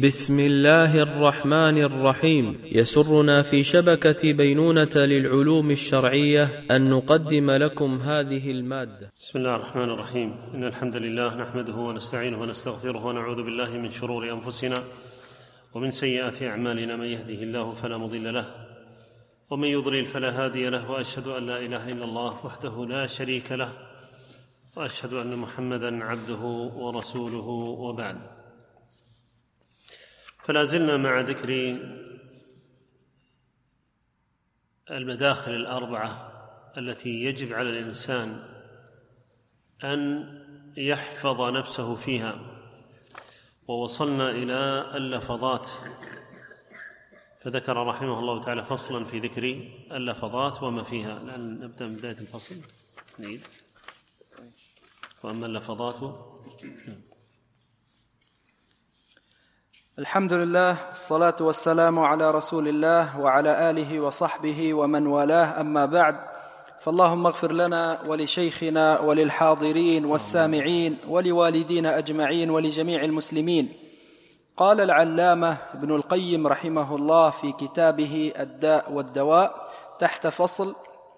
بسم الله الرحمن الرحيم. يسرنا في شبكة بينونة للعلوم الشرعية أن نقدم لكم هذه المادة. بسم الله الرحمن الرحيم. إن الحمد لله نحمده ونستعينه ونستغفره ونعوذ بالله من شرور أنفسنا ومن سيئات أعمالنا. من يهده الله فلا مضل له ومن يضلل فلا هادي له، وأشهد أن لا إله إلا الله وحده لا شريك له، وأشهد أن محمدًا عبده ورسوله، وبعد. فلا زلنا مع ذكر المداخل الأربعة التي يجب على الإنسان أن يحفظ نفسه فيها، ووصلنا إلى اللفظات، فذكر رحمه الله تعالى فصلا في ذكر اللفظات وما فيها. الآن نبدأ من بداية الفصل. وأما اللفظات الحمد لله، الصلاة والسلام على رسول الله وعلى آله وصحبه ومن والاه، أما بعد، فاللهم اغفر لنا ولشيخنا وللحاضرين والسامعين ولوالدينا أجمعين ولجميع المسلمين. قال العلامة ابن القيم رحمه الله في كتابه الداء والدواء تحت فصل: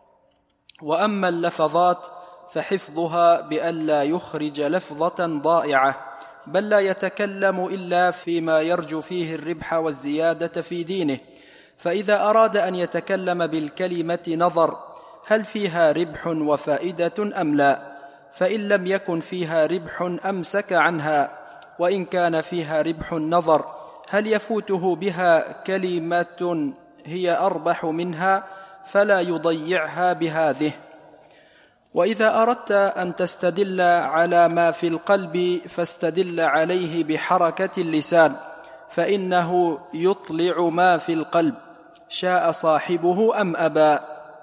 وأما اللفظات فحفظها بألا يخرج لفظة ضائعة، بل لا يتكلم إلا فيما يرجو فيه الربح والزيادة في دينه. فإذا أراد أن يتكلم بالكلمة نظر هل فيها ربح وفائدة أم لا، فإن لم يكن فيها ربح أمسك عنها، وإن كان فيها ربح نظر هل يفوته بها كلمة هي أربح منها، فلا يضيعها بهذه. وإذا أردت أن تستدل على ما في القلب فاستدل عليه بحركة اللسان، فإنه يطلع ما في القلب شاء صاحبه أم أبى.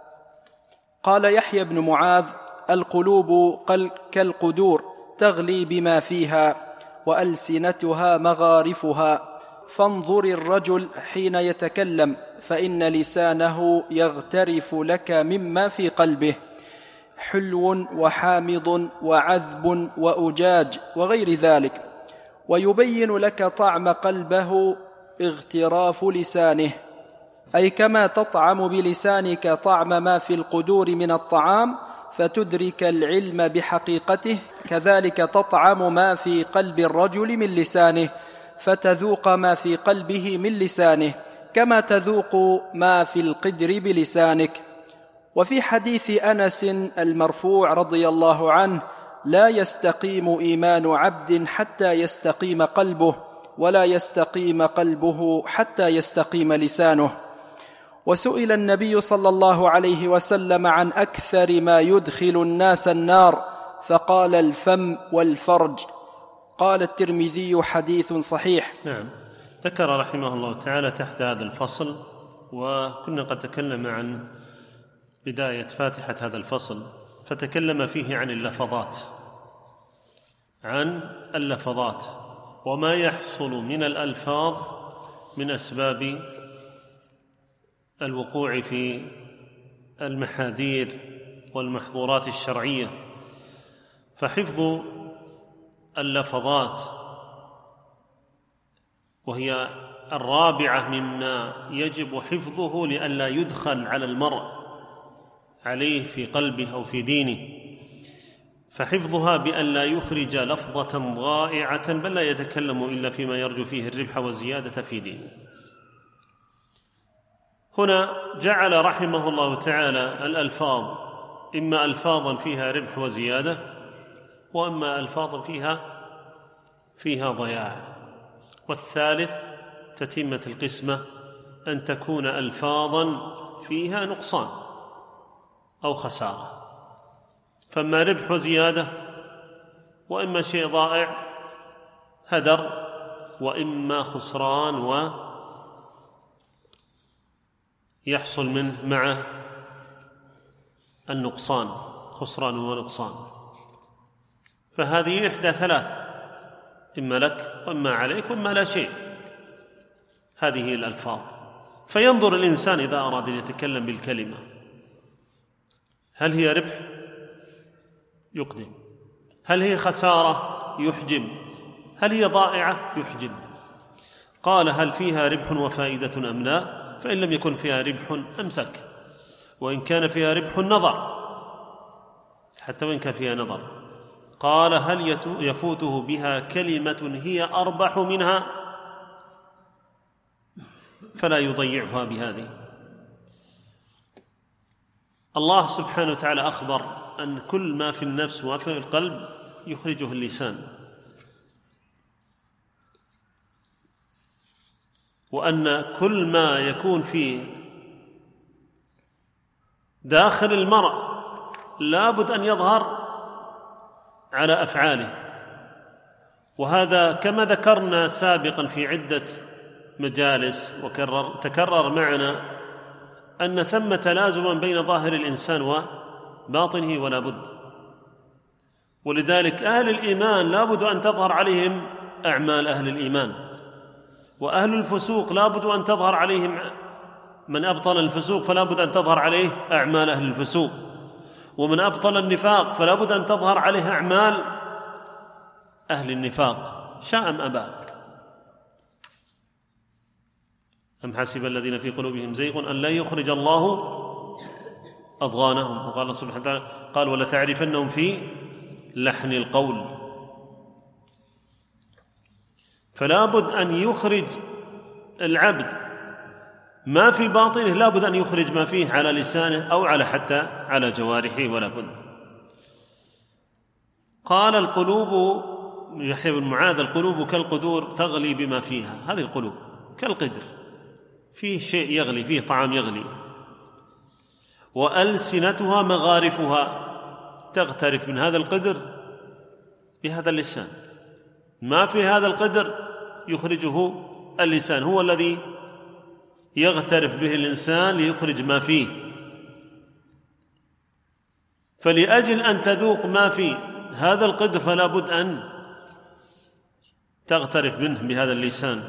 قال يحيى بن معاذ: القلوب كالقدور تغلي بما فيها، وألسنتها مغارفها، فانظر الرجل حين يتكلم فإن لسانه يغترف لك مما في قلبه، حلو وحامض وعذب وأجاج وغير ذلك، ويبين لك طعم قلبه اغتراف لسانه، أي كما تطعم بلسانك طعم ما في القدور من الطعام فتدرك العلم بحقيقته، كذلك تطعم ما في قلب الرجل من لسانه فتذوق ما في قلبه من لسانه، كما تذوق ما في القدر بلسانك. وفي حديث أنس المرفوع رضي الله عنه: لا يستقيم إيمان عبد حتى يستقيم قلبه، ولا يستقيم قلبه حتى يستقيم لسانه. وسئل النبي صلى الله عليه وسلم عن أكثر ما يدخل الناس النار، فقال: الفم والفرج. قال الترمذي: حديث صحيح. نعم. ذكر رحمه الله تعالى تحت هذا الفصل، وكنا قد تكلم عن بداية فاتحة هذا الفصل، فتكلم فيه عن اللفظات وما يحصل من الألفاظ من أسباب الوقوع في المحاذير والمحظورات الشرعية. فحفظ اللفظات، وهي الرابعة مما يجب حفظه لئلا يدخل على المرء عليه في قلبه أو في دينه، فحفظها بأن لا يخرج لفظة ضائعة، بل لا يتكلم إلا فيما يرجو فيه الربح والزيادة في دينه. هنا جعل رحمه الله تعالى الألفاظ إما ألفاظا فيها ربح وزيادة، وإما ألفاظا فيها ضياع. والثالث تتمة القسمة أن تكون ألفاظا فيها نقصان أو خسارة، فإما ربح وزيادة، وإما شيء ضائع هدر، وإما خسران ويحصل منه مع النقصان، خسران ونقصان. فهذه إحدى ثلاث: إما لك وإما عليك وإما لا شيء. هذه الألفاظ. فينظر الإنسان إذا أراد أن يتكلم بالكلمة هل هي ربح؟ يقدم. هل هي خسارة؟ يحجم. هل هي ضائعة؟ يحجم. قال: هل فيها ربح وفائدة أم لا؟ فإن لم يكن فيها ربح أمسك، وإن كان فيها ربح نظر، حتى وإن كان فيها نظر. قال: هل يفوته بها كلمة هي أربح منها؟ فلا يضيعها بهذه. الله سبحانه وتعالى أخبر أن كل ما في النفس وما في القلب يخرجه اللسان، وأن كل ما يكون في داخل المرء لابد أن يظهر على أفعاله. وهذا كما ذكرنا سابقا في عدة مجالس تكرر معنا أن ثم تلازما بين ظاهر الإنسان وباطنه ولا بد. ولذلك أهل الإيمان لا بد أن تظهر عليهم أعمال أهل الإيمان، وأهل الفسوق لا بد أن تظهر عليهم، من أبطل الفسوق فلا بد أن تظهر عليه أعمال أهل الفسوق، ومن أبطل النفاق فلا بد أن تظهر عليه أعمال أهل النفاق، شاء أم أبى. أم حسب الذين في قلوبهم زيغ أن لا يخرج الله أضغانهم. وقال الله سبحانه وتعالى: قال: ولتعرفنهم في لحن القول. فلا بد أن يخرج العبد ما في باطنه، لا بد أن يخرج ما فيه على لسانه أو حتى على جوارحه، ولا بد. قال القلوب، يحيى بن معاذ: القلوب كالقدور تغلي بما فيها. هذه القلوب كالقدر، فيه شيء يغلي، فيه طعام يغلي. وألسنتها مغارفها، تغترف من هذا القدر بهذا اللسان، ما في هذا القدر يخرجه اللسان، هو الذي يغترف به الإنسان ليخرج ما فيه. فلأجل أن تذوق ما في هذا القدر فلا بد أن تغترف منه بهذا اللسان،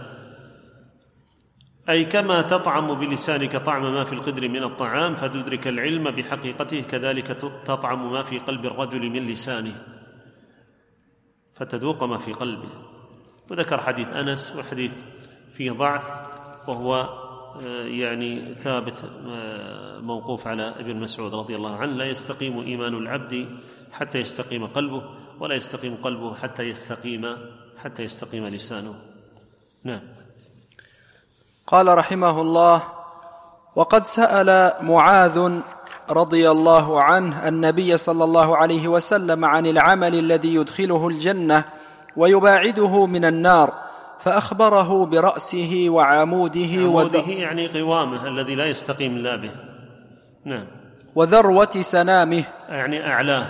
أي كما تطعم بلسانك طعم ما في القدر من الطعام فتدرك العلم بحقيقته، كذلك تطعم ما في قلب الرجل من لسانه فتذوق ما في قلبه. وذكر حديث أنس، وحديث فيه ضعف، وهو يعني ثابت موقوف على ابن مسعود رضي الله عنه: لا يستقيم إيمان العبد حتى يستقيم قلبه، ولا يستقيم قلبه حتى يستقيم لسانه. نعم. قال رحمه الله: وقد سأل معاذ رضي الله عنه النبي صلى الله عليه وسلم عن العمل الذي يدخله الجنة ويباعده من النار، فأخبره برأسه وعموده يعني قوامه الذي لا يستقيم إلا به. نعم. وذروة سنامه يعني أعلاه.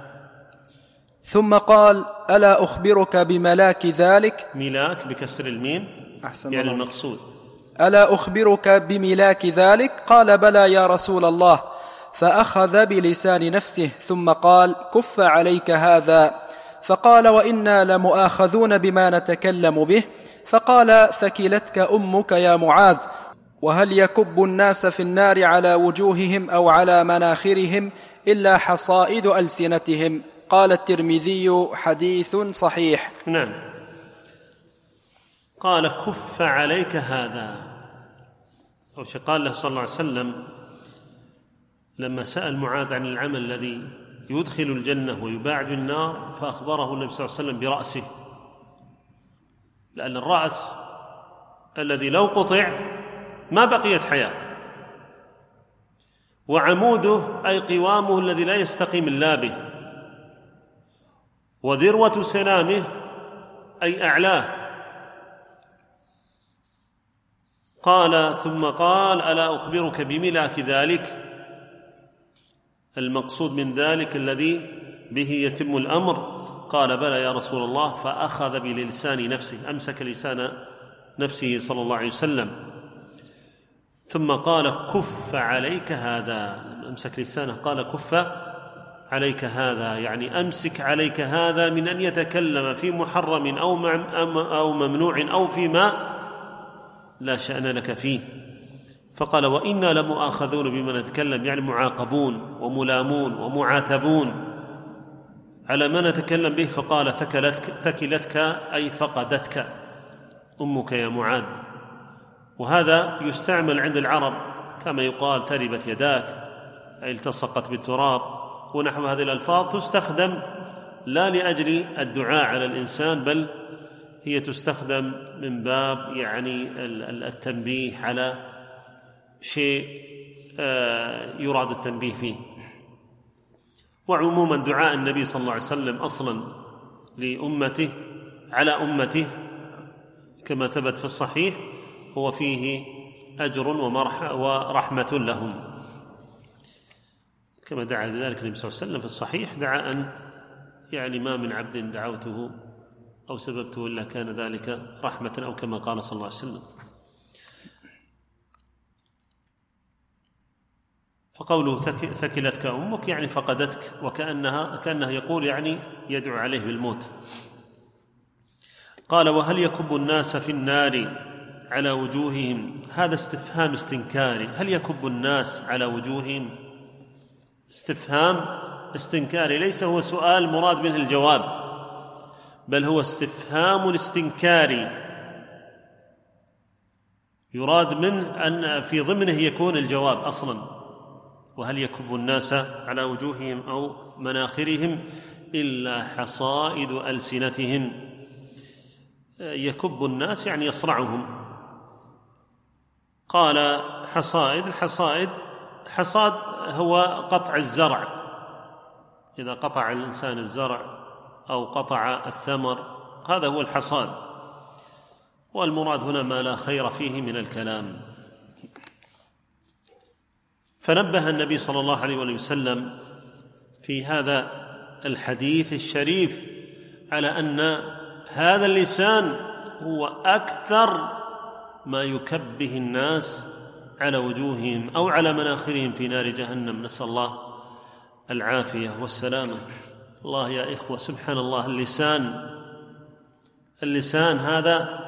ثم قال: ألا أخبرك بملاك ذلك؟ ملاك بكسر الميم، يعني المقصود. ألا أخبرك بملاك ذلك؟ قال: بلى يا رسول الله. فأخذ بلسان نفسه ثم قال: كف عليك هذا. فقال: وإنا لمؤاخذون بما نتكلم به. فقال: ثكلتك أمك يا معاذ. وهل يكب الناس في النار على وجوههم أو على مناخرهم إلا حصائد ألسنتهم؟ قال الترمذي: حديث صحيح. نعم. قال: كف عليك هذا، أو قال له صلى الله عليه وسلم لما سأل معاذ عن العمل الذي يدخل الجنة ويباعد النار، فأخبره النبي صلى الله عليه وسلم برأسه، لأن الرأس الذي لو قطع ما بقيت حياة، وعموده أي قوامه الذي لا يستقيم إلا به، وذروة سنامه أي أعلاه. قال: ثم قال: ألا أخبرك بملاك ذلك؟ المقصود من ذلك الذي به يتم الأمر. قال: بلى يا رسول الله. فأخذ بلسان نفسه، أمسك لسان نفسه صلى الله عليه وسلم، ثم قال: كف عليك هذا. أمسك لسانه، قال: كف عليك هذا، يعني أمسك عليك هذا من أن يتكلم في محرم أو ممنوع أو فيما لا شأن لك فيه. فقال: وإنا لمؤاخذون بما نتكلم، يعني معاقبون وملامون ومعاتبون على ما نتكلم به. فقال: ثكلتك أي فقدتك، أمك يا معاذ. وهذا يستعمل عند العرب كما يقال تربت يداك، أي التصقت بالتراب، ونحو هذه الألفاظ تستخدم لا لأجل الدعاء على الإنسان، بل هي تستخدم من باب يعني التنبيه على شيء يراد التنبيه فيه. وعموما دعاء النبي صلى الله عليه وسلم أصلا لأمته على أمته كما ثبت في الصحيح هو فيه أجر ورحمة لهم، كما دعا ذلك النبي صلى الله عليه وسلم في الصحيح، دعا أن يعني ما من عبد دعوته أو سببته إلا كان ذلك رحمة، أو كما قال صلى الله عليه وسلم. فقوله ثكلتك أمك يعني فقدتك، كأنه يقول يعني يدعو عليه بالموت. قال: وهل يكب الناس في النار على وجوههم؟ هذا استفهام استنكاري. هل يكب الناس على وجوههم؟ استفهام استنكاري، ليس هو سؤال مراد منه الجواب، بل هو استفهام استنكاري يراد منه أن في ضمنه يكون الجواب أصلا. وهل يكب الناس على وجوههم أو مناخرهم إلا حصائد ألسنتهم. يكب الناس يعني يصرعهم. قال حصائد. حصاد هو قطع الزرع، إذا قطع الإنسان الزرع أو قطع الثمر هذا هو الحصاد، والمراد هنا ما لا خير فيه من الكلام. فنبه النبي صلى الله عليه وسلم في هذا الحديث الشريف على أن هذا اللسان هو أكثر ما يكب به الناس على وجوههم أو على مناخرهم في نار جهنم، نسأل الله العافية والسلامة. الله يا إخوة، سبحان الله، اللسان هذا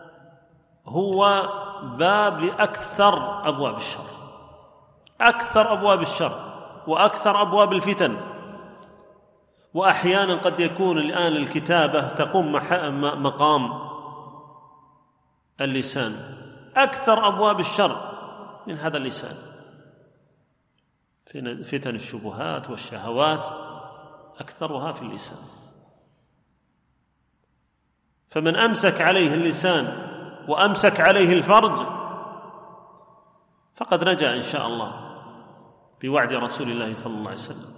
هو باب لأكثر أبواب الشر، أكثر أبواب الشر وأكثر أبواب الفتن. وأحيانا قد يكون الآن الكتابة تقوم مقام اللسان. أكثر أبواب الشر من هذا اللسان، فتن الشبهات والشهوات أكثرها في اللسان. فمن أمسك عليه اللسان وأمسك عليه الفرج فقد نجا إن شاء الله بوعد رسول الله صلى الله عليه وسلم.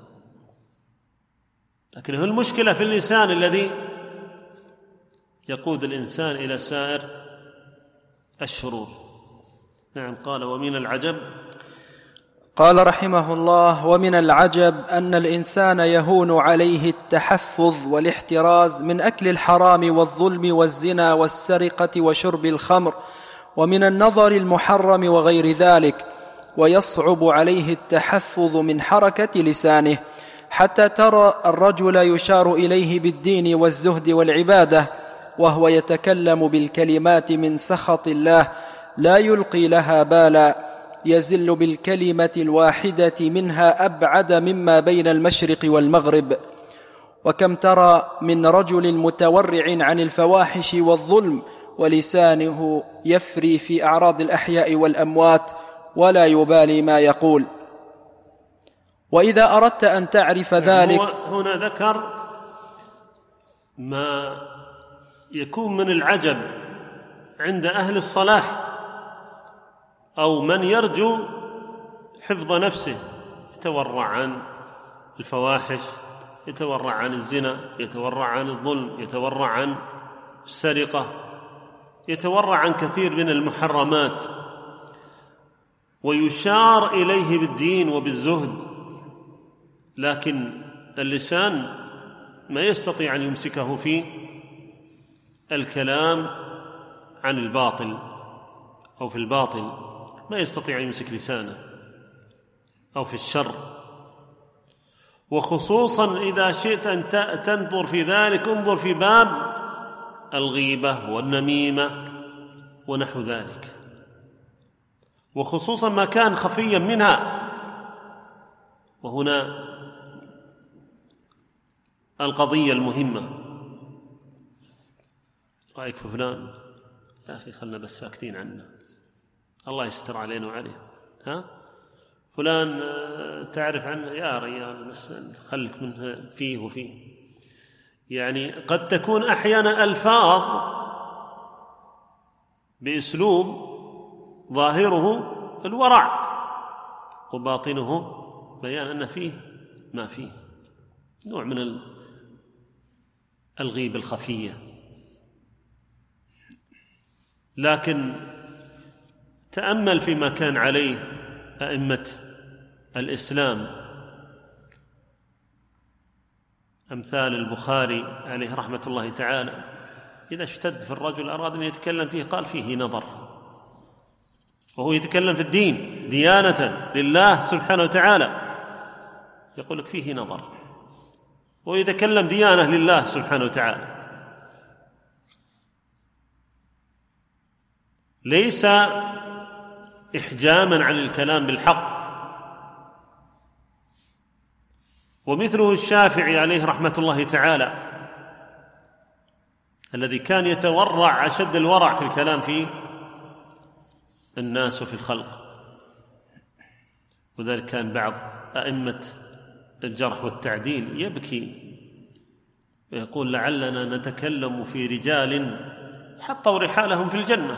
لكن هو المشكلة في اللسان الذي يقود الإنسان إلى سائر الشرور. نعم. قال: ومن العجب، قال رحمه الله: ومن العجب أن الإنسان يهون عليه التحفظ والاحتراز من أكل الحرام والظلم والزنا والسرقة وشرب الخمر ومن النظر المحرم وغير ذلك، ويصعب عليه التحفظ من حركة لسانه، حتى ترى الرجل يشار إليه بالدين والزهد والعبادة وهو يتكلم بالكلمات من سخط الله لا يلقي لها بالا، يزل بالكلمة الواحدة منها أبعد مما بين المشرق والمغرب. وكم ترى من رجل متورع عن الفواحش والظلم ولسانه يفري في أعراض الأحياء والأموات ولا يبالي ما يقول. وإذا أردت أن تعرف ذلك، هنا ذكر ما يكون من العجب عند أهل الصلاح أو من يرجو حفظ نفسه، يتورع عن الفواحش، يتورع عن الزنا، يتورع عن الظلم، يتورع عن السرقة، يتورع عن كثير من المحرمات، ويشار إليه بالدين وبالزهد، لكن اللسان ما يستطيع أن يمسكه في الكلام عن الباطل أو في الباطل، ما يستطيع أن يمسك لسانه، أو في الشر. وخصوصا إذا شئت أن تنظر في ذلك انظر في باب الغيبة والنميمة ونحو ذلك، وخصوصا ما كان خفيا منها. وهنا القضية المهمة: رأيك في فلان، يا أخي خلنا بس ساكتين عنه، الله يستر علينا وعليه. فلان تعرف عنه يا ريال بس خلك منه فيه وفيه. يعني قد تكون أحيانا ألفاظ بأسلوب ظاهره الورع وباطنه بيان أن فيه ما فيه، نوع من الغيبة الخفية. لكن تأمل فيما كان عليه أئمة الإسلام أمثال البخاري عليه رحمة الله تعالى، إذا اشتد في الرجل أراد أن يتكلم فيه قال فيه نظر، وهو يتكلم في الدين ديانة لله سبحانه وتعالى يقول لك فيه نظر، ويتكلم ديانة لله سبحانه وتعالى. ليس إحجاماً عن الكلام بالحق. ومثله الشافعي عليه رحمة الله تعالى الذي كان يتورع أشد الورع في الكلام في الناس وفي الخلق، وذلك كان بعض أئمة الجرح والتعديل يبكي ويقول لعلنا نتكلم في رجال حطوا رحالهم في الجنة.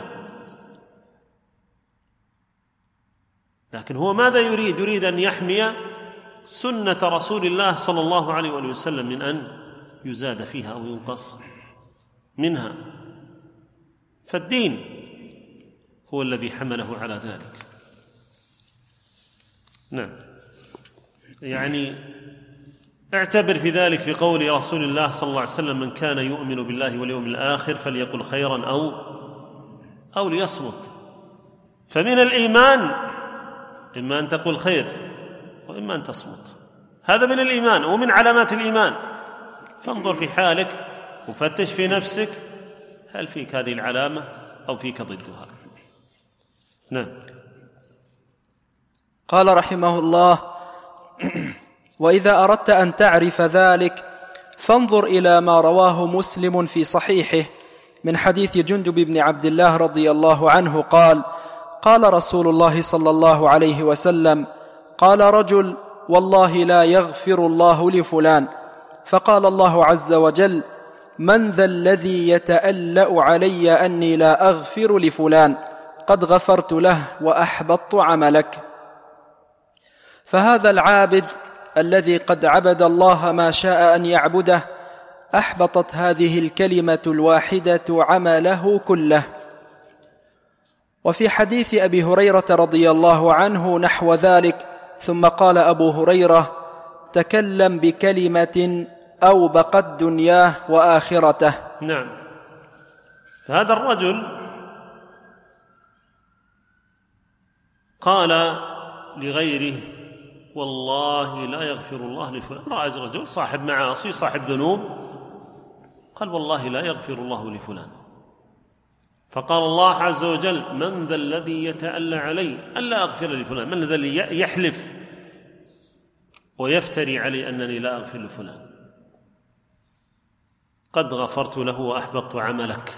لكن هو ماذا يريد؟ يريد أن يحمي سنة رسول الله صلى الله عليه وآله وسلم من أن يزاد فيها أو ينقص منها، فالدين هو الذي حمله على ذلك. نعم، يعني اعتبر في ذلك في قول رسول الله صلى الله عليه وسلم من كان يؤمن بالله واليوم الآخر فليقل خيرا أو ليصمت. فمن الإيمان إما أن تقول خير وإما أن تصمت، هذا من الإيمان ومن علامات الإيمان. فانظر في حالك وفتش في نفسك هل فيك هذه العلامة أو فيك ضدها. نعم. قال رحمه الله: وإذا أردت أن تعرف ذلك فانظر إلى ما رواه مسلم في صحيحه من حديث جندب بن عبد الله رضي الله عنه قال: قال رسول الله صلى الله عليه وسلم: قال رجل: والله لا يغفر الله لفلان. فقال الله عز وجل: من ذا الذي يتألأ علي أني لا أغفر لفلان؟ قد غفرت له وأحبطت عملك. فهذا العابد الذي قد عبد الله ما شاء أن يعبده أحبطت هذه الكلمة الواحدة عمله كله. وفي حديث أبي هريرة رضي الله عنه نحو ذلك. ثم قال أبو هريرة: تكلم بكلمة أوبقت دنياه وآخرته. نعم. فهذا الرجل قال لغيره: والله لا يغفر الله لفلان. رأى رجل صاحب معاصي صاحب ذنوب قال: والله لا يغفر الله لفلان. فقال الله عز وجل: من ذا الذي يتألى علي ألا أغفر لفلان؟ من ذا الذي يحلف ويفتري علي أنني لا أغفر لفلان؟ قد غفرت له وأحبطت عملك.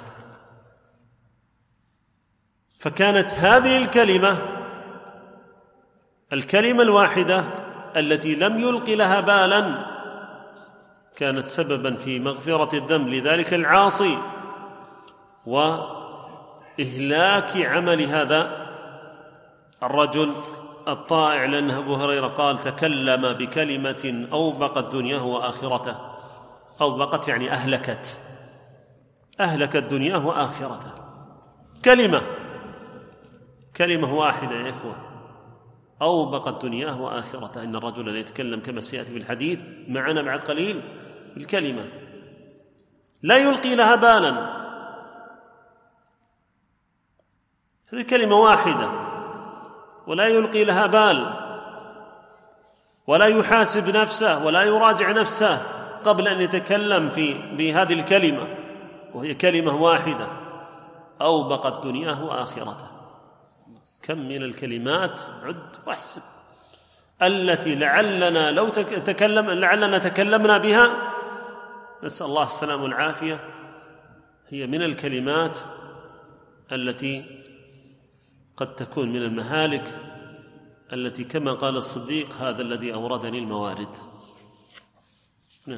فكانت هذه الكلمة الواحدة التي لم يلق لها بالا كانت سببا في مغفرة الذنب لذلك العاصي وإهلاك عمل هذا الرجل الطائع، لأن أبو هريرة قال: تكلم بكلمة أوبقت دنياه وآخرته. أوبقت يعني أهلكت دنياه وآخرته. كلمة واحدة يا إخوة أوبقت دنياه وآخرته. إن الرجل لا يتكلم كما سيأتي في الحديث معنا بعد قليل بالكلمة لا يلقي لها بالا. هذه كلمة واحدة ولا يلقي لها بال ولا يحاسب نفسه ولا يراجع نفسه قبل أن يتكلم بهذه الكلمة، وهي كلمة واحدة أوبقت دنياه وآخرته. كم من الكلمات عد واحسب التي لعلنا تكلمنا بها، نسأل الله السلامة والعافية، هي من الكلمات التي قد تكون من المهالك التي كما قال الصديق هذا الذي أوردني الموارد. نعم.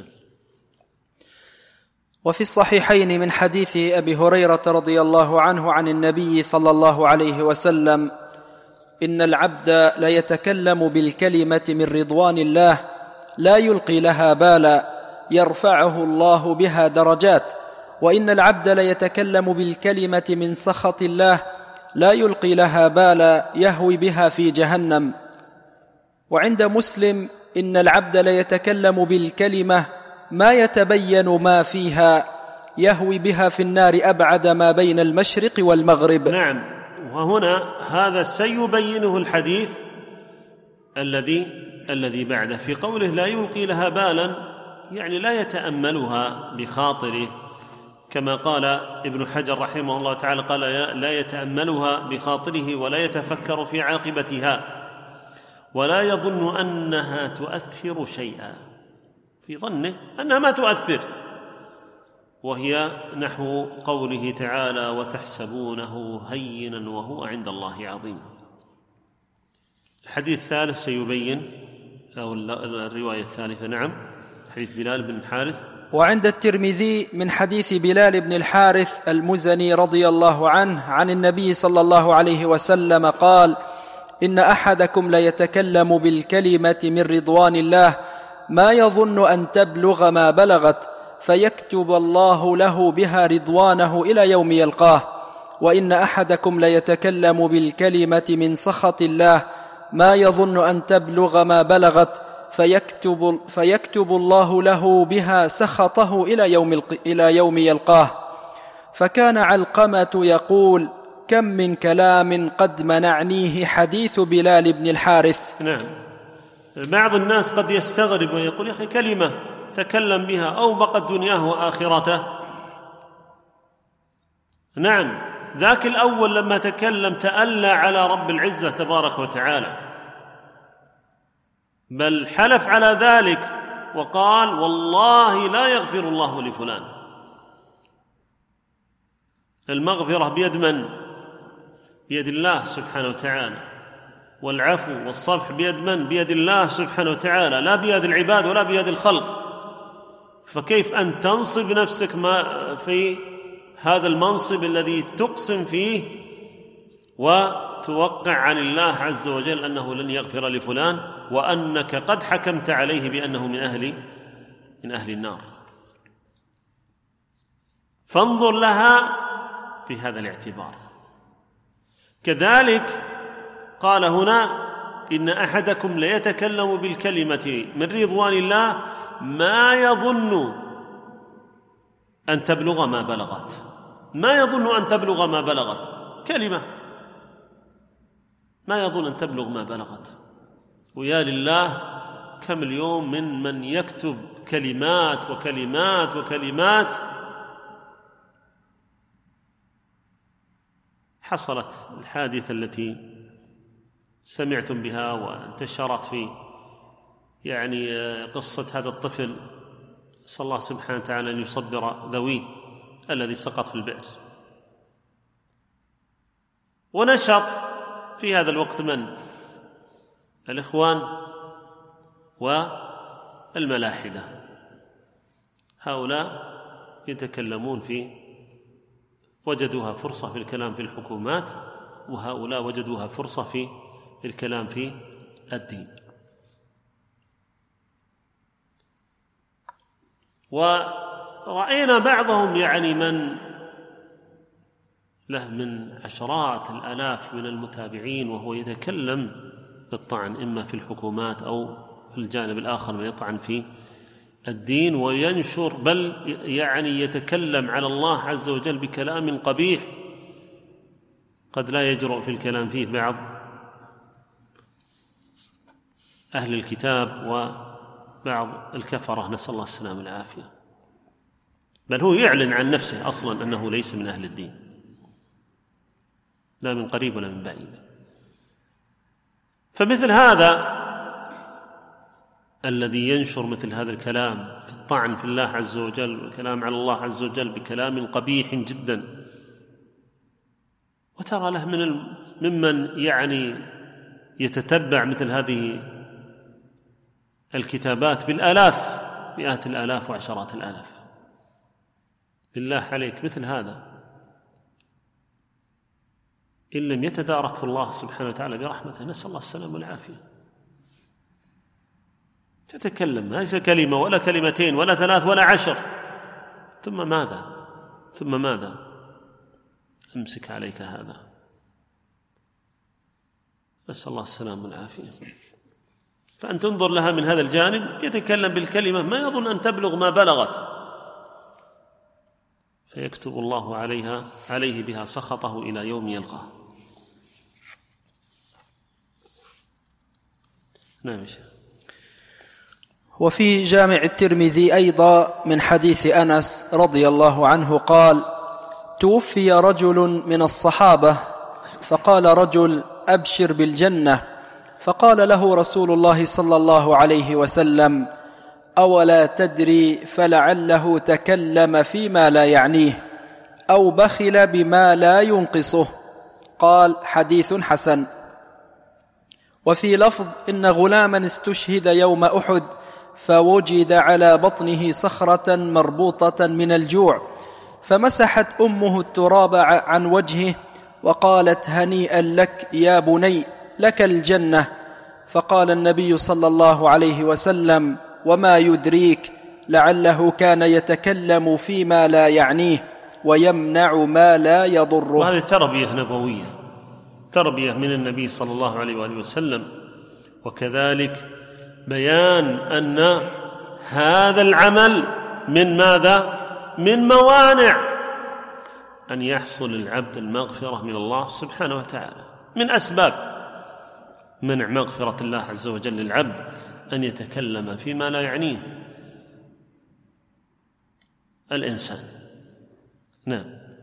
وفي الصحيحين من حديث أبي هريرة رضي الله عنه عن النبي صلى الله عليه وسلم: إن العبد ليتكلم بالكلمة من رضوان الله لا يلقي لها بالا يرفعه الله بها درجات، وإن العبد ليتكلم بالكلمة من سخط الله لا يلقي لها بالا يهوي بها في جهنم. وعند مسلم: إن العبد ليتكلم بالكلمة ما يتبين ما فيها يهوي بها في النار أبعد ما بين المشرق والمغرب. نعم. وهنا هذا سيبينه الحديث الذي بعده في قوله لا يلقي لها بالا، يعني لا يتأملها بخاطره، كما قال ابن حجر رحمه الله تعالى قال لا يتأملها بخاطره ولا يتفكر في عاقبتها ولا يظن أنها تؤثر شيئا، في ظنه أنها ما تؤثر، وهي نحو قوله تعالى وتحسبونه هينا وهو عند الله عظيم. الحديث الثالث سيبين، أو الرواية الثالثة، نعم، حديث بلال بن الحارث. وعند الترمذي من حديث بلال بن الحارث المزني رضي الله عنه عن النبي صلى الله عليه وسلم قال: إن أحدكم ليتكلم بالكلمة من رضوان الله ما يظن أن تبلغ ما بلغت فيكتب الله له بها رضوانه إلى يوم يلقاه، وإن أحدكم ليتكلم بالكلمة من سخط الله ما يظن أن تبلغ ما بلغت فيكتب الله له بها سخطه إلى يوم يلقاه. فكان علقمة يقول: كم من كلام قد منعنيه حديث بلال بن الحارث. نعم. بعض الناس قد يستغرب ويقول: يا أخي كلمة تكلم بها أوبقت دنياه وآخرته. نعم، ذاك الأول لما تكلم تألى على رب العزة تبارك وتعالى، بل حلف على ذلك وقال: والله لا يغفر الله لفلان. المغفرة بيد من؟ بيد الله سبحانه وتعالى، والعفو والصفح بيد من؟ بيد الله سبحانه وتعالى، لا بيد العباد ولا بيد الخلق. فكيف أن تنصب نفسك في هذا المنصب الذي تقسم فيه وتوقع عن الله عز وجل أنه لن يغفر لفلان، وأنك قد حكمت عليه بأنه من أهل النار؟ فانظر لها بهذا الاعتبار. كذلك قال هنا: إن أحدكم ليتكلم بالكلمة من رضوان الله ما يظن أن تبلغ ما بلغت. ما يظن أن تبلغ ما بلغت، كلمة ما يظن أن تبلغ ما بلغت. ويا لله كم اليوم من يكتب كلمات وكلمات وكلمات. حصلت الحادثة التي سمعتم بها وانتشرت في قصة هذا الطفل، صلى الله سبحانه وتعالى أن يصبر ذويه، الذي سقط في البئر. ونشط في هذا الوقت من؟ الإخوان والملاحدة. هؤلاء يتكلمون وجدوها فرصة في الكلام في الحكومات، وهؤلاء وجدوها فرصة في الكلام في الدين. ورأينا بعضهم من له من عشرات الآلاف من المتابعين وهو يتكلم بالطعن إما في الحكومات أو في الجانب الآخر من يطعن في الدين وينشر، بل يتكلم على الله عز وجل بكلام قبيح قد لا يجرؤ في الكلام فيه بعض أهل الكتاب وبعض الكفرة، نسأل الله السلامة والعافية. بل هو يعلن عن نفسه أصلا أنه ليس من أهل الدين، لا من قريب ولا من بعيد. فمثل هذا الذي ينشر مثل هذا الكلام في الطعن في الله عز وجل والكلام على الله عز وجل بكلام قبيح جدا، وترى له ممن يعني يتتبع مثل هذه الكتابات بالآلاف، مئات الآلاف وعشرات الآلاف. بالله عليك مثل هذا إن لم يتدارك الله سبحانه وتعالى برحمته، نسأل الله السلامة والعافية. تتكلم ليس كلمة ولا كلمتين ولا 3 ولا 10، ثم ماذا؟ أمسك عليك هذا، نسأل الله السلامة والعافية. فأن تنظر لها من هذا الجانب، يتكلم بالكلمة ما يظن أن تبلغ ما بلغت، فيكتب الله عليه بها سخطه إلى يوم يلقاه. نعم. وفي جامع الترمذي أيضا من حديث أنس رضي الله عنه قال: توفي رجل من الصحابة فقال رجل: أبشر بالجنة. فقال له رسول الله صلى الله عليه وسلم: أولا تدري فلعله تكلم فيما لا يعنيه أو بخل بما لا ينقصه. قال: حديث حسن. وفي لفظ: إن غلاما استشهد يوم أحد فوجد على بطنه صخرة مربوطة من الجوع، فمسحت أمه التراب عن وجهه وقالت: هنيئا لك يا بني، لك الجنة. فقال النبي صلى الله عليه وسلم: وما يدريك لعله كان يتكلم فيما لا يعنيه ويمنع ما لا يضره. وهذه تربية نبوية، تربية من النبي صلى الله عليه وآله وسلم، وكذلك بيان أن هذا العمل من ماذا؟ من موانع أن يحصل العبد المغفرة من الله سبحانه وتعالى. من أسباب منع مغفرة الله عز وجل للعبد أن يتكلم فيما لا يعنيه الإنسان. نعم.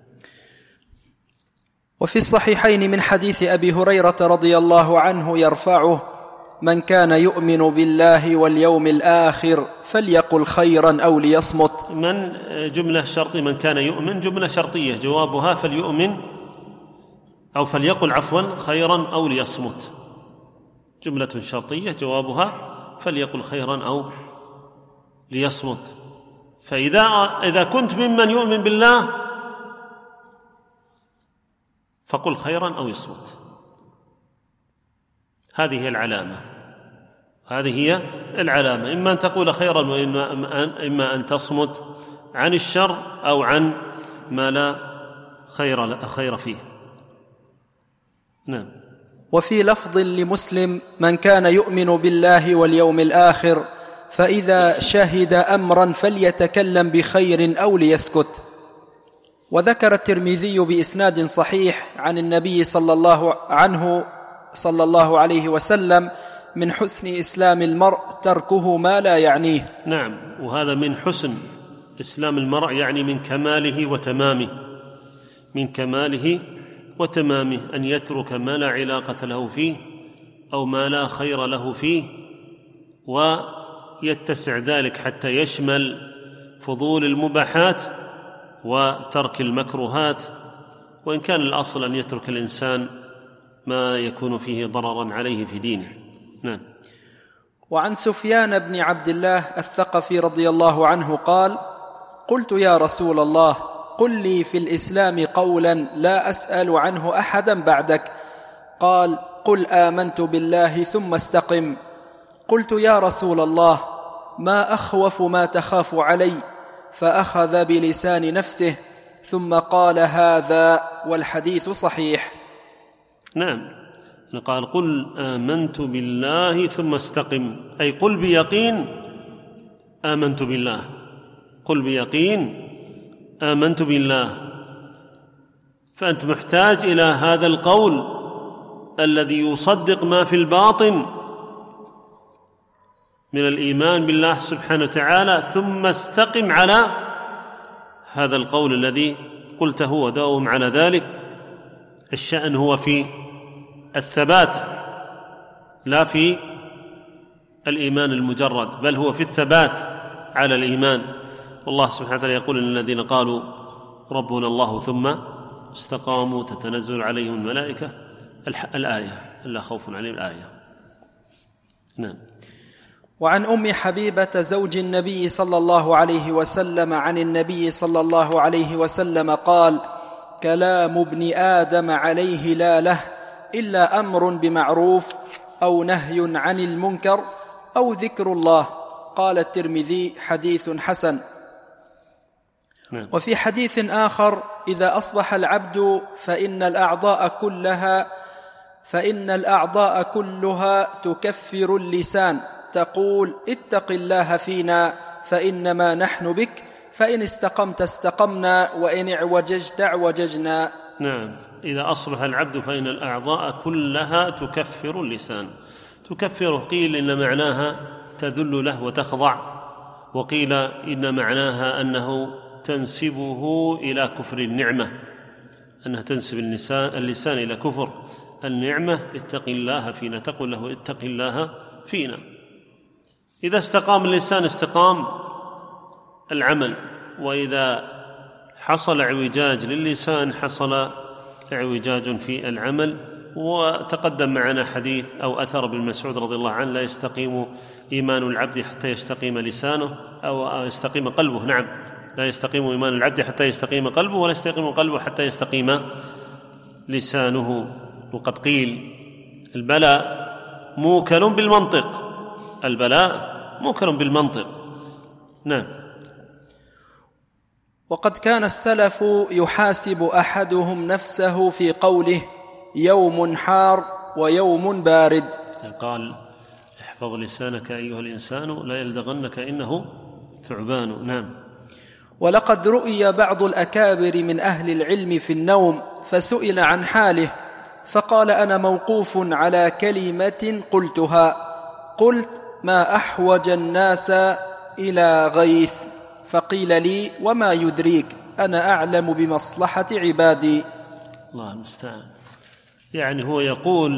وفي الصحيحين من حديث أبي هريرة رضي الله عنه يرفعه: من كان يؤمن بالله واليوم الآخر فليقل خيرا أو ليصمت. من جملة شرطية، من كان يؤمن جملة شرطية جوابها فليؤمن أو فليقل عفوا خيرا أو ليصمت، جملة شرطية جوابها فليقل خيرا أو ليصمت. فإذا كنت ممن يؤمن بالله فقل خيرا أو يصمت. هذه هي العلامة، هذه هي العلامة، إما أن تقول خيرا وإما أن تصمت عن الشر أو عن ما لا خير فيه. نعم. وفي لفظ لمسلم: من كان يؤمن بالله واليوم الآخر فإذا شهد أمرا فليتكلم بخير أو ليسكت. وذكر الترمذي بإسناد صحيح عن النبي صلى الله عليه وسلم: من حسن إسلام المرء تركه ما لا يعنيه. نعم، وهذا من حسن إسلام المرء، يعني من كماله وتمامه، من كماله وتمامه أن يترك ما لا علاقة له فيه أو ما لا خير له فيه، ويتسع ذلك حتى يشمل فضول المباحات وترك المكروهات، وإن كان الأصل أن يترك الإنسان ما يكون فيه ضررا عليه في دينه. نعم. وعن سفيان بن عبد الله الثقفي رضي الله عنه قال: قلت يا رسول الله قل لي في الإسلام قولا لا أسأل عنه أحدا بعدك. قال: قل آمنت بالله ثم استقم. قلت يا رسول الله ما أخوف ما تخاف علي؟ فأخذ بلسان نفسه ثم قال هذا، والحديث صحيح. نعم، قال: قل آمنت بالله ثم استقم، أي قل بيقين آمنت بالله، قل بيقين آمنت بالله. فأنت محتاج إلى هذا القول الذي يصدق ما في الباطن من الإيمان بالله سبحانه وتعالى، ثم استقم على هذا القول الذي قلته وداوم على ذلك. الشأن هو في الثبات لا في الإيمان المجرد، بل هو في الثبات على الإيمان. والله سبحانه وتعالى يقول للذين قالوا ربنا الله ثم استقاموا تتنزل عليهم الملائكة، الآية لا خوف عليهم الآية. نعم. وعن أم حبيبة زوج النبي صلى الله عليه وسلم عن النبي صلى الله عليه وسلم قال: كلام ابن آدم عليه لا له إلا أمر بمعروف أو نهي عن المنكر أو ذكر الله. قال الترمذي: حديث حسن. وفي حديث آخر: إذا أصبح العبد فإن الأعضاء كلها تكفر اللسان، تقول: اتق الله فينا فإنما نحن بك، فإن استقمت استقمنا وإن اعوججت اعوججنا. نعم. إذا أصبح العبد فإن الأعضاء كلها تكفر اللسان. تكفر قيل إن معناها تذل له وتخضع، وقيل إن معناها أنه تنسبه إلى كفر النعمة، أنها تنسب اللسان إلى كفر النعمة. اتق الله فينا، تقول له اتق الله فينا. إذا استقام اللسان استقام العمل، وإذا حصل اعوجاج للسان حصل اعوجاج في العمل. وتقدم معنا حديث أو أثر ابن مسعود رضي الله عنه: لا يستقيم إيمان العبد حتى يستقيم لسانه أو يستقيم قلبه. نعم، لا يستقيم إيمان العبد حتى يستقيم قلبه، ولا يستقيم قلبه حتى يستقيم لسانه. وقد قيل: البلاء موكل بالمنطق، البلاء موكل بالمنطق. نعم. وقد كان السلف يحاسب أحدهم نفسه في قوله: يوم حار ويوم بارد. قال: احفظ لسانك أيها الإنسان لا يلدغنك إنه ثعبان. نعم. ولقد رؤي بعض الأكابر من أهل العلم في النوم، فسئل عن حاله فقال: أنا موقوف على كلمة قلتها، قلت: ما أحوج الناس إلى غيث، فقيل لي: وما يدريك، أنا أعلم بمصلحة عبادي. الله المستعان. يعني هو يقول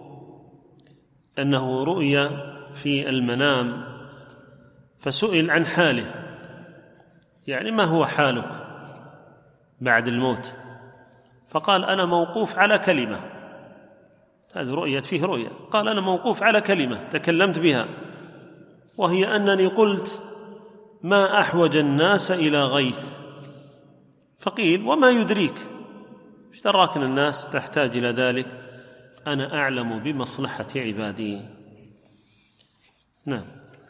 أنه رؤي في المنام فسئل عن حاله، يعني ما هو حالك بعد الموت؟ فقال: أنا موقوف على كلمة. هذه رؤية فيه رؤية. قال: أنا موقوف على كلمة تكلمت بها، وهي أنني قلت: ما أحوج الناس إلى غيث. فقيل: وما يدريك، ايش دراك ان الناس تحتاج إلى ذلك؟ أنا أعلم بمصلحة عبادي. نعم.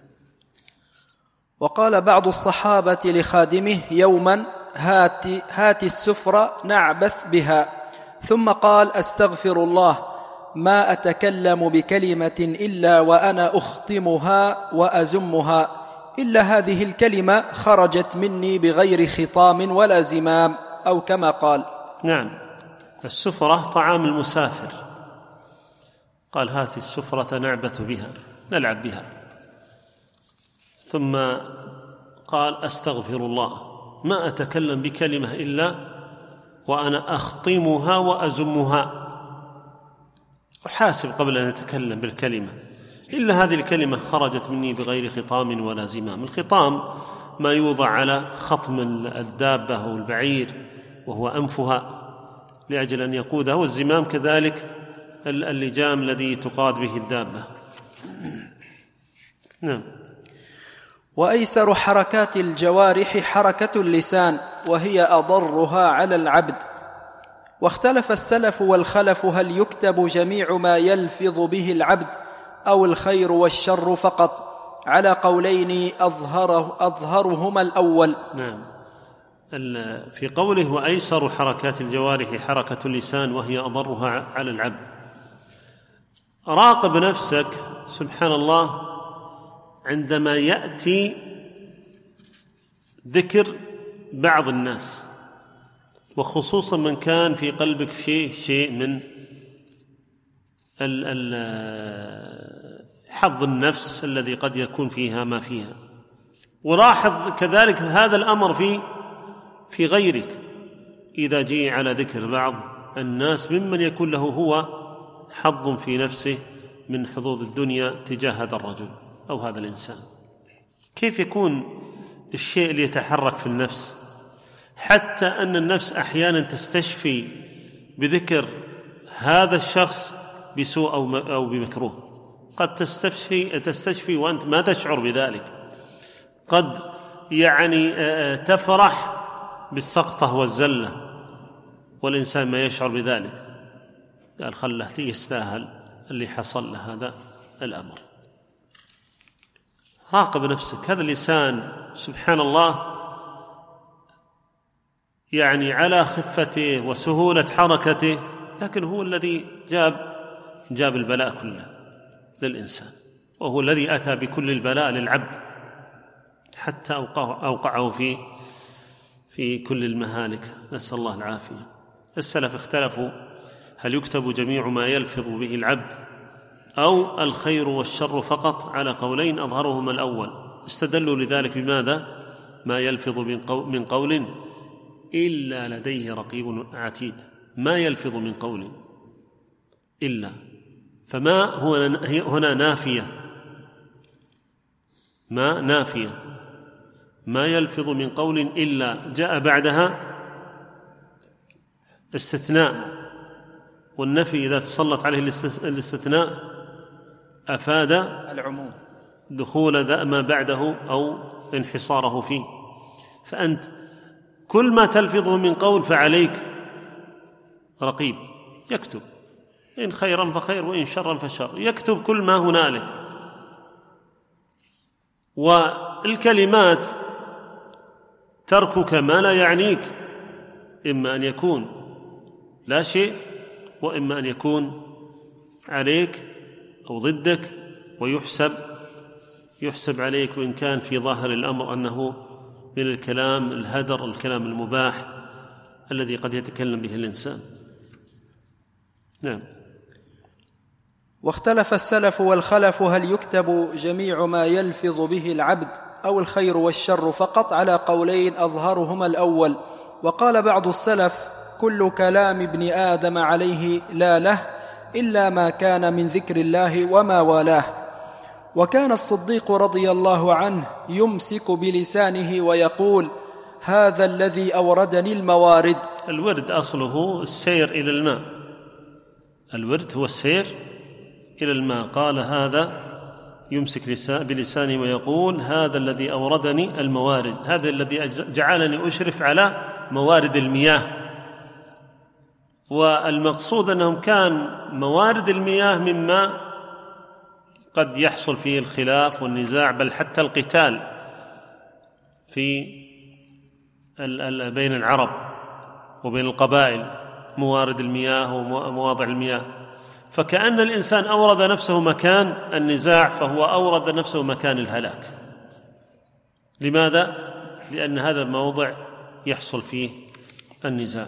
وقال بعض الصحابة لخادمه يوما: هات السفرة نعبث بها. ثم قال: أستغفر الله، ما أتكلم بكلمة إلا وأنا أخطمها وأزمها، إلا هذه الكلمة خرجت مني بغير خطام ولا زمام، أو كما قال. نعم. السفرة طعام المسافر. قال: هات السفرة نعبث بها، نلعب بها. ثم قال: أستغفر الله، ما أتكلم بكلمة إلا وأنا أخطمها وأزمها، أحاسب قبل أن أتكلم بالكلمة، إلا هذه الكلمة خرجت مني بغير خطام ولا زمام. الخطام ما يوضع على خطم الدابة أو البعير وهو أنفها لأجل أن يقودها، والزمام كذلك اللجام الذي تقاد به الدابة. نعم. وأيسر حركات الجوارح حركة اللسان، وهي أضرها على العبد. واختلف السلف والخلف هل يكتب جميع ما يلفظ به العبد أو الخير والشر فقط، على قولين أظهرهما الأول. نعم. في قوله: وأيسر حركات الجوارح حركة اللسان وهي أضرها على العبد، راقب نفسك سبحان الله عندما يأتي ذكر بعض الناس، وخصوصا من كان في قلبك شيء من حظ النفس الذي قد يكون فيها ما فيها. ولاحظ كذلك هذا الأمر في غيرك، إذا جاء على ذكر بعض الناس ممن يكون له هو حظ في نفسه من حظوظ الدنيا تجاه هذا الرجل أو هذا الإنسان، كيف يكون الشيء اللي يتحرك في النفس؟ حتى أن النفس أحيانا تستشفي بذكر هذا الشخص بسوء أو بمكروه. قد تستشفي وأنت ما تشعر بذلك، قد تفرح بالسقطة والزلة والإنسان ما يشعر بذلك، قال خله يستاهل اللي حصل له هذا الأمر. راقب نفسك. هذا اللسان سبحان الله على خفته وسهولة حركته، لكن هو الذي جاب البلاء كله للإنسان، وهو الذي أتى بكل البلاء للعبد حتى أوقعه في كل المهالك، نسأل الله العافية. السلف اختلفوا هل يكتب جميع ما يلفظ به العبد أو الخير والشر فقط، على قولين أظهرهما الأول. استدلوا لذلك بماذا؟ ما يلفظ من قول إلا لديه رقيب عتيد. ما يلفظ من قول إلا، فما هو هنا نافية، ما نافية، ما يلفظ من قول إلا جاء بعدها استثناء، والنفي إذا تسلط عليه الاستثناء أفاد العموم، دخول ما بعده أو انحصاره فيه. فأنت كل ما تلفظه من قول فعليك رقيب يكتب، إن خيرا فخير وإن شرا فشر، يكتب كل ما هنالك. والكلمات تركك ما لا يعنيك إما أن يكون لا شيء، وإما أن يكون عليك أو ضدك، ويحسب عليك، وإن كان في ظاهر الأمر أنه من الكلام الهدر، الكلام المباح الذي قد يتكلم به الإنسان. نعم. واختلف السلف والخلف هل يكتب جميع ما يلفظ به العبد أو الخير والشر فقط، على قولين أظهرهما الأول. وقال بعض السلف كل كلام ابن آدم عليه لا له إلا ما كان من ذكر الله وما والاه. وكان الصديق رضي الله عنه يمسك بلسانه ويقول هذا الذي أوردني الموارد. الورد أصله السير إلى الماء، الورد هو السير إلى الماء. قال هذا يمسك بلسانه ويقول هذا الذي أوردني الموارد، هذا الذي جعلني أشرف على موارد المياه. والمقصود أنهم كان موارد المياه مما قد يحصل فيه الخلاف والنزاع، بل حتى القتال بين العرب وبين القبائل، موارد المياه ومواضع المياه. فكأن الإنسان أورد نفسه مكان النزاع، فهو أورد نفسه مكان الهلاك. لماذا؟ لأن هذا الموضع يحصل فيه النزاع.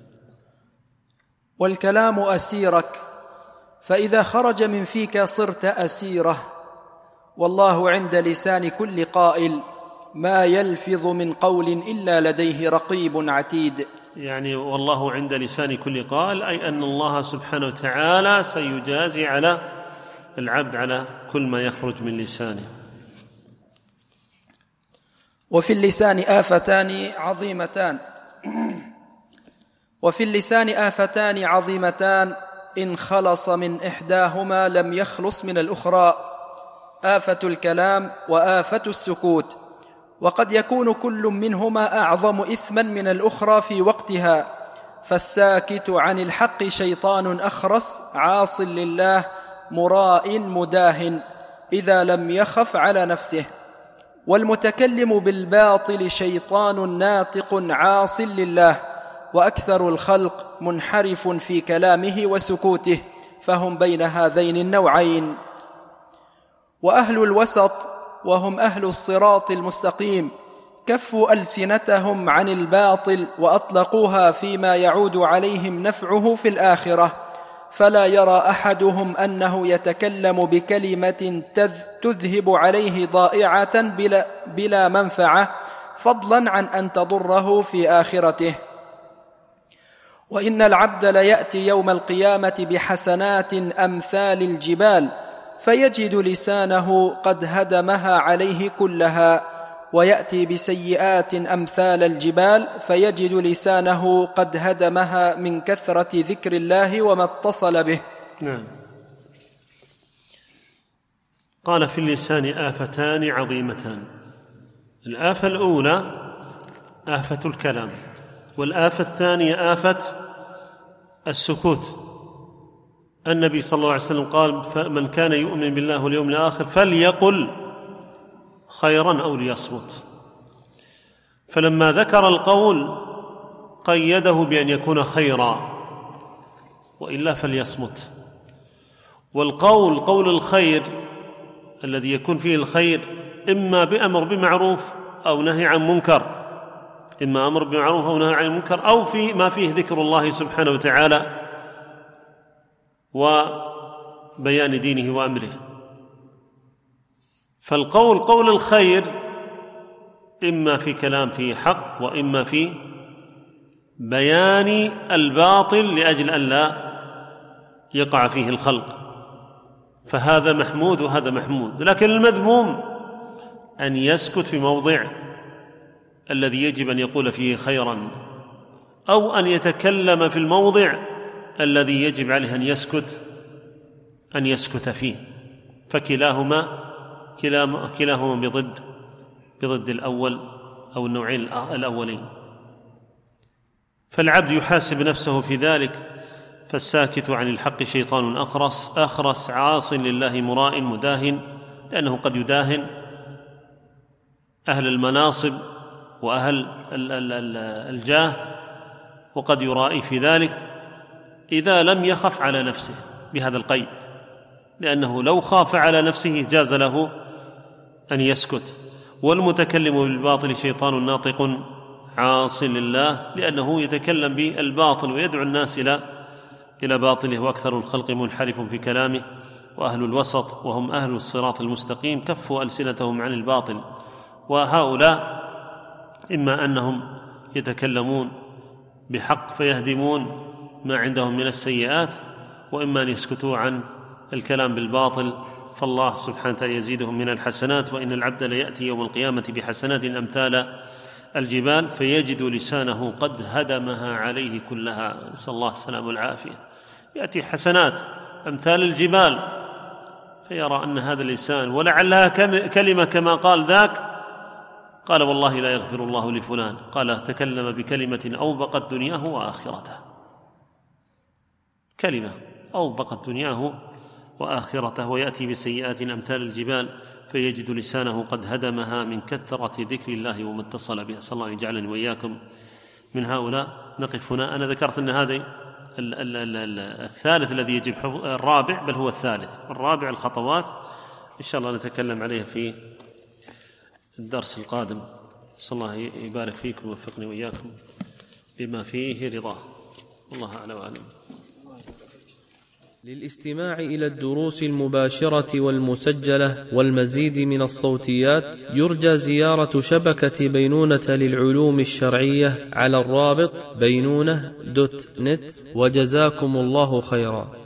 والكلام أسيرك، فإذا خرج من فيك صرت أسيره. والله عند لسان كل قائل ما يلفظ من قول إلا لديه رقيب عتيد. والله عند لسان كل قائل، أي أن الله سبحانه وتعالى سيجازي على العبد على كل ما يخرج من لسانه. وفي اللسان آفتان عظيمتان إن خلص من إحداهما لم يخلص من الأخرى، آفة الكلام وآفة السكوت. وقد يكون كل منهما أعظم إثما من الأخرى في وقتها، فالساكت عن الحق شيطان أخرس عاص لله مراء مداهن إذا لم يخف على نفسه، والمتكلم بالباطل شيطان ناطق عاص لله، وأكثر الخلق منحرف في كلامه وسكوته، فهم بين هذين النوعين. وأهل الوسط وهم أهل الصراط المستقيم كفوا ألسنتهم عن الباطل وأطلقوها فيما يعود عليهم نفعه في الآخرة، فلا يرى أحدهم أنه يتكلم بكلمة تذهب عليه ضائعة بلا منفعة، فضلا عن أن تضره في آخرته. وإن العبد ليأتي يوم القيامة بحسنات أمثال الجبال، فيجد لسانه قد هدمها عليه كلها، ويأتي بسيئات أمثال الجبال فيجد لسانه قد هدمها من كثرة ذكر الله وما اتصل به. نعم. قال: في اللسان آفتان عظيمتان. الآفة الأولى آفة الكلام، والآفة الثانية آفة السكوت. النبي صلى الله عليه وسلم قال: من كان يؤمن بالله واليوم الآخر فليقل خيرا أو ليصمت. فلما ذكر القول قيده بأن يكون خيرا، وإلا فليصمت. والقول قول الخير الذي يكون فيه الخير إما بأمر بمعروف أو نهي عن منكر، إما أمر بمعروف أو نهي عن منكر، أو في ما فيه ذكر الله سبحانه وتعالى وبيان دينه وأمره. فالقول قول الخير إما في كلام فيه حق، وإما في بيان الباطل لأجل أن لا يقع فيه الخلق، فهذا محمود وهذا محمود. لكن المذموم أن يسكت في موضع الذي يجب أن يقول فيه خيرا، أو أن يتكلم في الموضع الذي يجب عليه أن يسكت فيه، فكلاهما بضد الأول أو النوعين الأولين. فالعبد يحاسب نفسه في ذلك، فالساكت عن الحق شيطان أخرس عاص لله مراء مداهن، لأنه قد يداهن أهل المناصب وأهل الجاه، وقد يرائي في ذلك إذا لم يخف على نفسه بهذا القيد، لأنه لو خاف على نفسه جاز له أن يسكت. والمتكلم بالباطل شيطان ناطق عاص لله، لأنه يتكلم بالباطل ويدعو الناس إلى باطله، وأكثر الخلق منحرف في كلامه، وأهل الوسط وهم أهل الصراط المستقيم كفوا ألسنتهم عن الباطل. وهؤلاء إما أنهم يتكلمون بحق فيهدمون ما عندهم من السيئات، وإما أن يسكتوا عن الكلام بالباطل، فالله سبحانه وتعالى يزيدهم من الحسنات. وإن العبد ليأتي يوم القيامة بحسنات أمثال الجبال فيجد لسانه قد هدمها عليه كلها، نسأل الله السلامة والعافية. يأتي حسنات أمثال الجبال فيرى أن هذا اللسان ولعلها كلمة كما قال ذاك، قال: والله لا يغفر الله لفلان، قال: تكلم بكلمة أوبقت دنياه وآخرته، كلمة أوبقت دنياه وآخرته. ويأتي بسيئات أمثال الجبال فيجد لسانه قد هدمها من كثرة ذكر الله وما اتصل به. صلى الله أن يجعلني وإياكم من هؤلاء. نقف هنا. أنا ذكرت أن هذا الثالث الذي يجب حفظه، الرابع، بل هو الثالث، الرابع الخطوات، إن شاء الله نتكلم عليها في الدرس القادم. صلى الله يبارك فيكم ووفقني وإياكم بما فيه رضاه. الله أعلم وأعلم. للاستماع إلى الدروس المباشرة والمسجلة والمزيد من الصوتيات يرجى زيارة شبكة بينونة للعلوم الشرعية على الرابط بينونة.net. وجزاكم الله خيرا.